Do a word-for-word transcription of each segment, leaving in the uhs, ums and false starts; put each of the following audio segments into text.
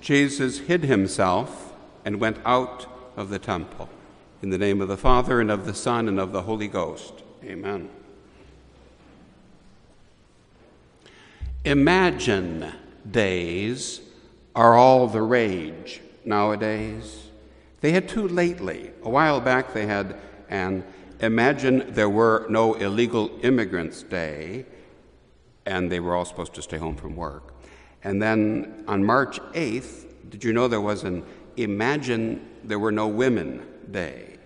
Jesus hid himself and went out of the temple. In the name of the Father, and of the Son, and of the Holy Ghost. Amen. Imagine days are all the rage nowadays. They had two lately. A while back they had an Imagine There Were No Illegal Immigrants Day, and they were all supposed to stay home from work. And then on March eighth, did you know there was an Imagine There Were No Women Day?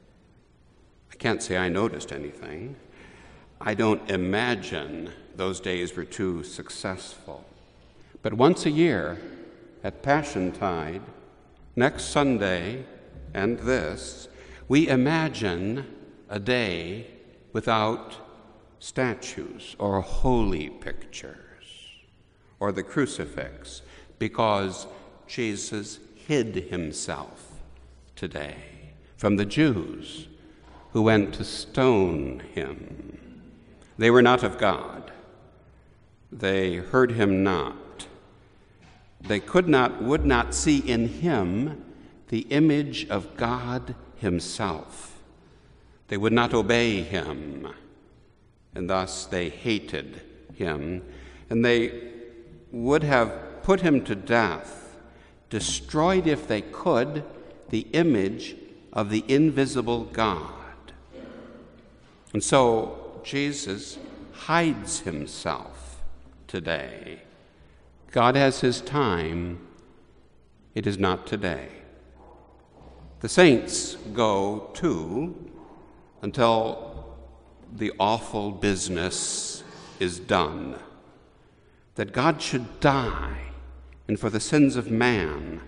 I can't say I noticed anything. I don't imagine those days were too successful. But once a year, at Passiontide, next Sunday and this, we imagine a day without statues or holy pictures or the crucifix, because Jesus hid himself today from the Jews who went to stone him. They were not of God. They heard him not. They could not, would not see in him the image of God himself. They would not obey him, and thus they hated him, and they would have put him to death, destroyed if they could the image of the invisible God. And so Jesus hides himself today. God has his time. It is not today. The saints go too until the awful business is done, that God should die, and for the sins of man,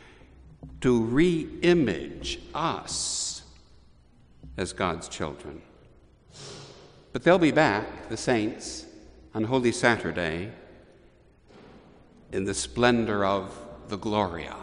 to re-image us as God's children. But they'll be back, the saints, on Holy Saturday in the splendor of the Gloria.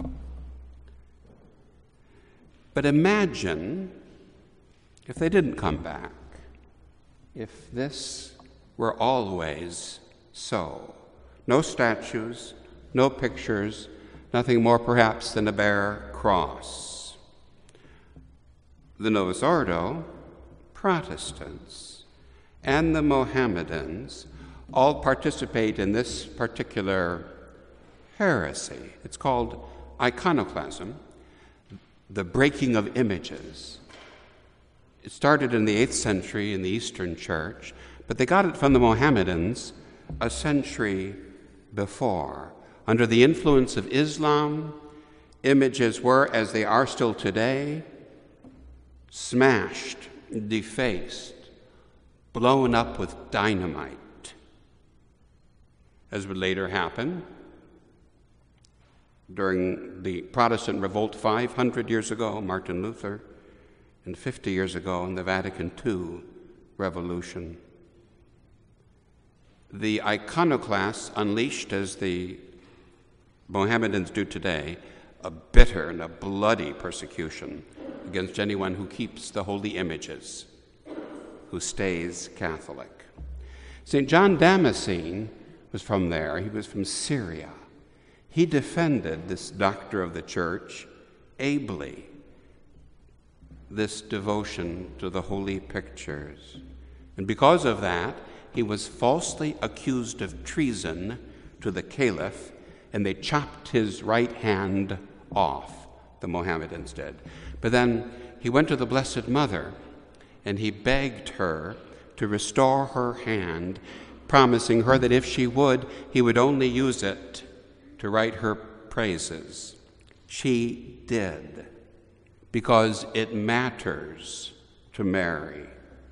But imagine if they didn't come back, if this were always so. No statues, no pictures, nothing more perhaps than a bare cross. The Novus Ordo, Protestants, and the Mohammedans all participate in this particular heresy. It's called iconoclasm, the breaking of images. It started in the eighth century in the Eastern Church, but they got it from the Mohammedans a century before. Under the influence of Islam, images were, as they are still today, smashed, defaced, blown up with dynamite. As would later happen during the Protestant Revolt five hundred years ago, Martin Luther, and fifty years ago in the Vatican Two revolution. The iconoclasts unleashed, as the Mohammedans do today, a bitter and a bloody persecution against anyone who keeps the holy images, who stays Catholic. Saint John Damascene was from there. He was from Syria. He defended this doctor of the church ably, this devotion to the holy pictures. And because of that, he was falsely accused of treason to the caliph, and they chopped his right hand off, the Mohammedans did. But then he went to the Blessed Mother, and he begged her to restore her hand, promising her that if she would, he would only use it to write her praises. She did, because it matters to Mary.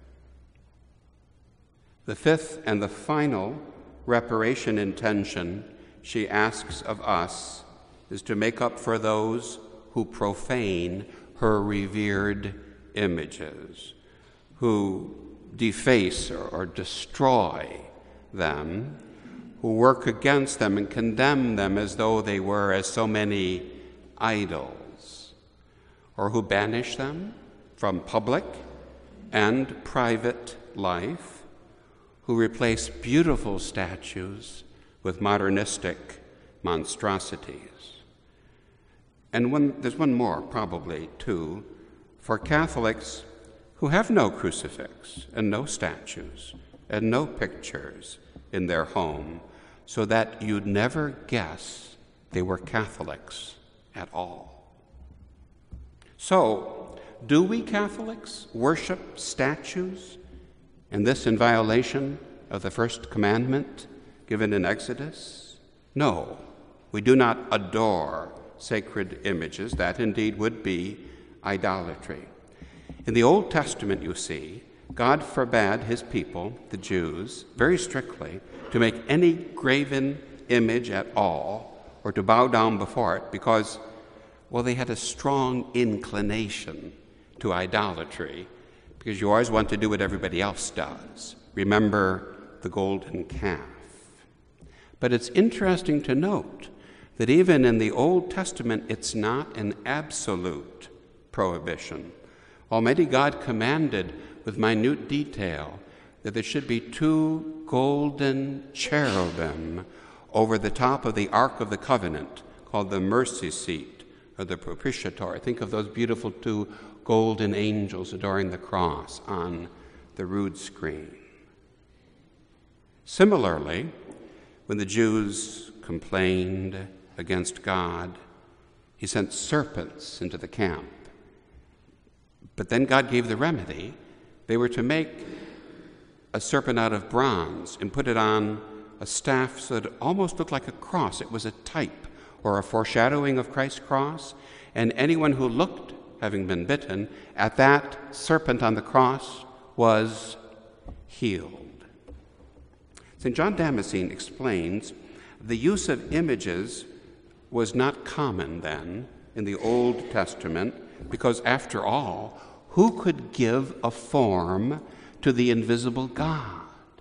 The fifth and the final reparation intention she asks of us is to make up for those who profane her revered images, who deface or, or destroy them, who work against them and condemn them as though they were as so many idols, or who banish them from public and private life, who replace beautiful statues with modernistic monstrosities. And one, there's one more, probably, too, for Catholics who have no crucifix and no statues and no pictures in their home, so that you'd never guess they were Catholics at all. So, do we Catholics worship statues, and this in violation of the first commandment given in Exodus? No, we do not adore sacred images. That indeed would be idolatry. In the Old Testament, you see, God forbade his people, the Jews, very strictly to make any graven image at all or to bow down before it because, well, they had a strong inclination to idolatry because you always want to do what everybody else does. Remember the golden calf. But it's interesting to note that even in the Old Testament, it's not an absolute prohibition. Almighty God commanded with minute detail that there should be two golden cherubim over the top of the Ark of the Covenant, called the mercy seat or the propitiatory. Think of those beautiful two golden angels adoring the cross on the rood screen. Similarly, when the Jews complained against God, he sent serpents into the camp. But then God gave the remedy. They were to make a serpent out of bronze and put it on a staff so that it almost looked like a cross. It was a type or a foreshadowing of Christ's cross. And anyone who looked, having been bitten, at that serpent on the cross was healed. Saint John Damascene explains the use of images was not common then in the Old Testament because, after all, who could give a form to the invisible God?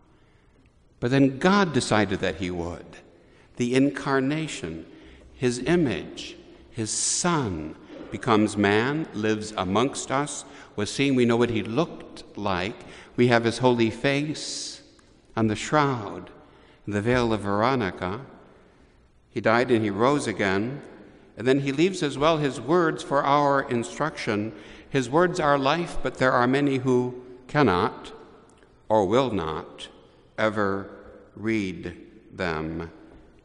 But then God decided that he would. The incarnation, his image, his Son, becomes man, lives amongst us, was seen, we know what he looked like. We have his holy face on the shroud, the veil of Veronica. He died and he rose again. And then he leaves as well his words for our instruction. His words are life, but there are many who cannot or will not ever read them.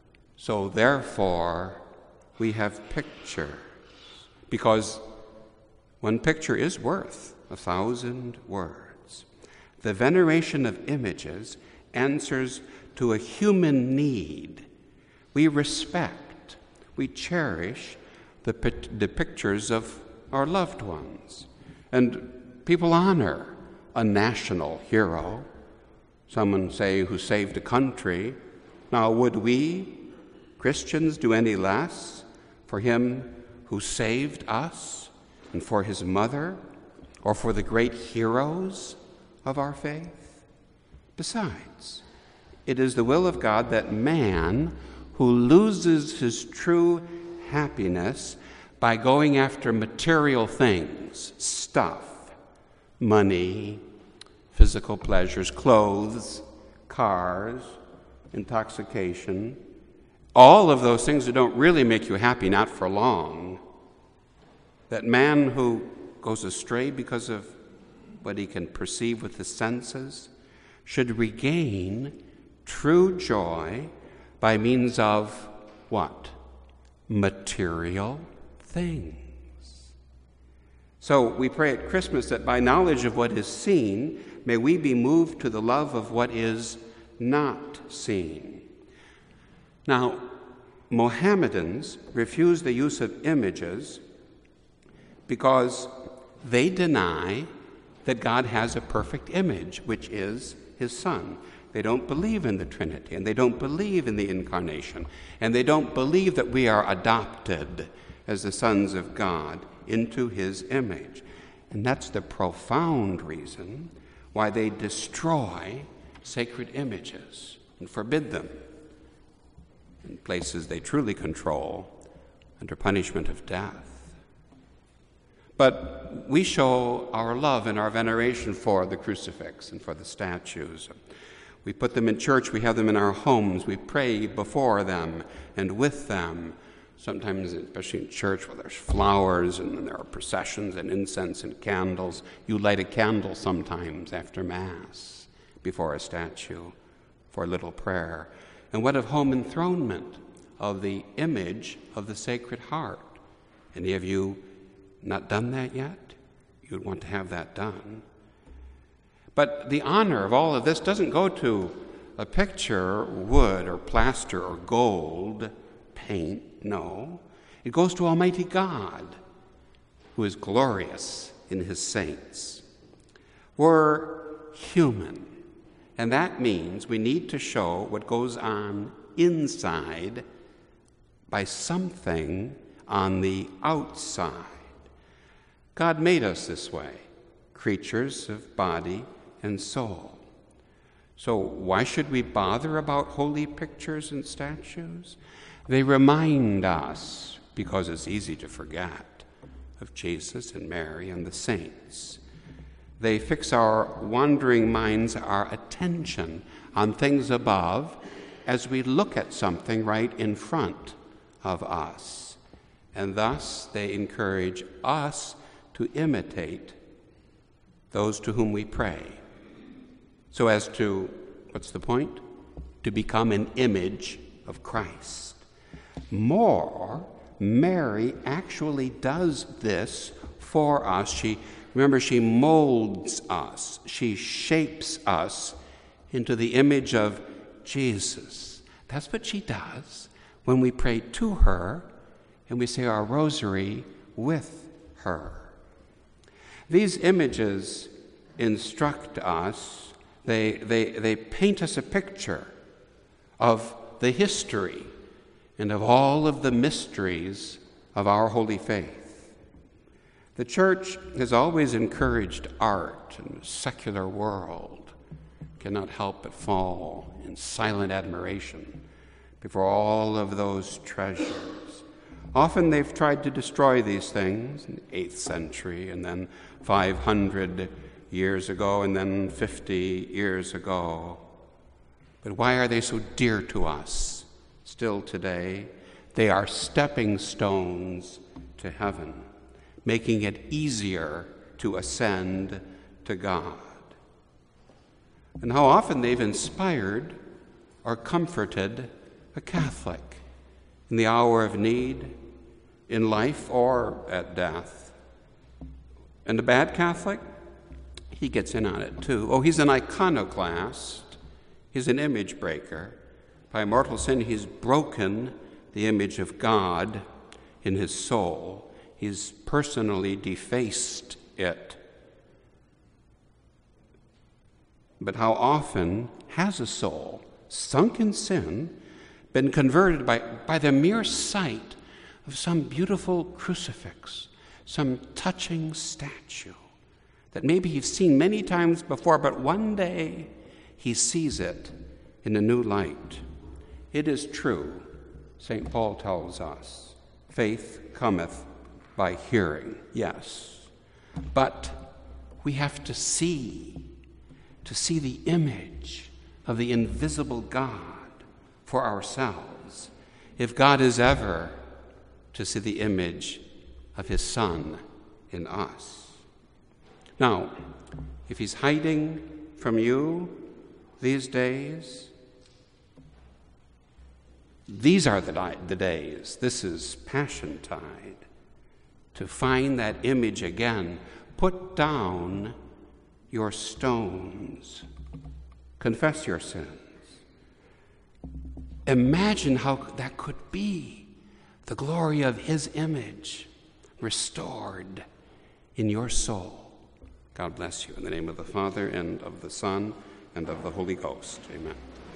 So therefore, we have pictures, because one picture is worth a thousand words. The veneration of images answers to a human need. We respect, we cherish the, the pictures of our loved ones. And people honor a national hero, someone, say, who saved a country. Now, would we, Christians, do any less for him who saved us and for his mother or for the great heroes of our faith? Besides, it is the will of God that man who loses his true happiness by going after material things, stuff, money, physical pleasures, clothes, cars, intoxication, all of those things that don't really make you happy, not for long, that man who goes astray because of what he can perceive with his senses should regain true joy by means of what? Material things. So we pray at Christmas that by knowledge of what is seen, may we be moved to the love of what is not seen. Now, Mohammedans refuse the use of images because they deny that God has a perfect image, which is his Son. They don't believe in the Trinity, and they don't believe in the Incarnation, and they don't believe that we are adopted as the sons of God into his image. And that's the profound reason why they destroy sacred images and forbid them in places they truly control under punishment of death. But we show our love and our veneration for the crucifix and for the statues. We put them in church, we have them in our homes, we pray before them and with them. Sometimes, especially in church, where there's flowers and there are processions and incense and candles, you light a candle sometimes after Mass before a statue for a little prayer. And what of home enthronement of the image of the Sacred Heart? Any of you not done that yet? You'd want to have that done. But the honor of all of this doesn't go to a picture, wood or plaster or gold, paint, no. It goes to Almighty God, who is glorious in his saints. We're human, and that means we need to show what goes on inside by something on the outside. God made us this way, creatures of body and soul. So why should we bother about holy pictures and statues? They remind us, because it's easy to forget, of Jesus and Mary and the saints. They fix our wandering minds, our attention on things above as we look at something right in front of us. And thus they encourage us to imitate those to whom we pray, so as to, what's the point? To become an image of Christ. More, Mary actually does this for us. She, remember, she molds us. She shapes us into the image of Jesus. That's what she does when we pray to her and we say our rosary with her. These images instruct us. They, they, they paint us a picture of the history and of all of the mysteries of our holy faith. The Church has always encouraged art, and the secular world cannot help but fall in silent admiration before all of those treasures. Often they've tried to destroy these things in the eighth century, and then five hundred years ago, and then fifty years ago. But why are they so dear to us still today? They are stepping stones to heaven, making it easier to ascend to God. And how often they've inspired or comforted a Catholic in the hour of need, in life or at death. And a bad Catholic, he gets in on it too. Oh, he's an iconoclast. He's an image breaker. By mortal sin, he's broken the image of God in his soul. He's personally defaced it. But how often has a soul sunk in sin been converted by, by the mere sight of some beautiful crucifix, some touching statue that maybe he's seen many times before, but one day he sees it in a new light. It is true, Saint Paul tells us, faith cometh by hearing, yes, but we have to see, to see the image of the invisible God for ourselves, if God is ever to see the image of his Son in us. Now, if he's hiding from you these days, these are the, di- the days, this is Passion Tide, to find that image again. Put down your stones. Confess your sins. Imagine how that could be, the glory of his image restored in your soul. God bless you. In the name of the Father, and of the Son, and of the Holy Ghost. Amen.